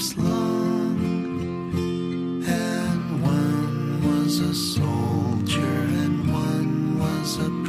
lives long. And one was a soldier and one was a